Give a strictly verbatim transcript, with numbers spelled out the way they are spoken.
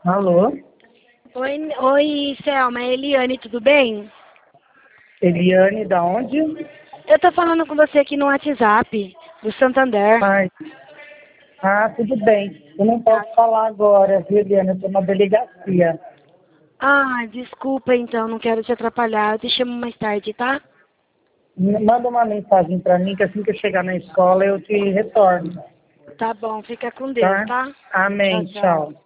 Alô? Oi, oi, Selma, é Eliane, tudo bem? Eliane, da onde? Eu tô falando com você aqui no WhatsApp, do Santander. Ai, ah, tudo bem. Eu não Tá. posso falar agora, viu, Eliane? Eu estou na delegacia. Ah, desculpa então, não quero te atrapalhar. Eu te chamo mais tarde, tá? Me Manda uma mensagem para mim, que assim que eu chegar na escola eu te retorno, Tá bom, fica com Deus, tá? tá? Tchau, Amém, tchau. tchau.